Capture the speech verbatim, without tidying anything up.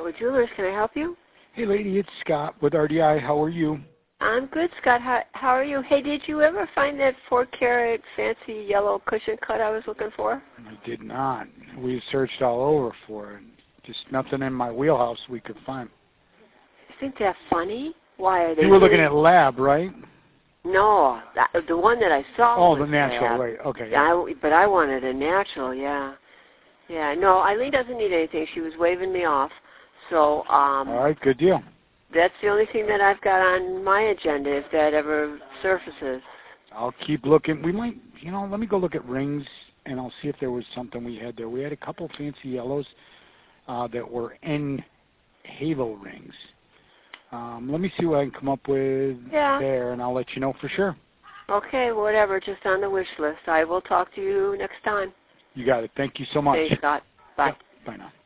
with Jewelers. Can I help you? Hey, lady, it's Scott with R D I. How are you? I'm good, Scott. How, how are you? Hey, did you ever find that four carat fancy yellow cushion cut I was looking for? I did not. We searched all over for it. Just nothing in my wheelhouse we could find. Isn't that funny? Why are they? You were doing... looking at Lab, right? No, that, the one that I saw. Oh, was the natural, Lab. right? Okay. Yeah, I, but I wanted a natural. Yeah, yeah. No, Eileen doesn't need anything. She was waving me off. So. Um, all right, good deal. That's the only thing that I've got on my agenda if that ever surfaces. I'll keep looking. We might, you know, let me go look at rings, and I'll see if there was something we had there. We had a couple fancy yellows uh, that were in halo rings. Um, let me see what I can come up with yeah. there, and I'll let you know for sure. Okay, whatever, just on the wish list. I will talk to you next time. You got it. Thank you so much. Thanks, Scott. Bye. Yep. Bye now.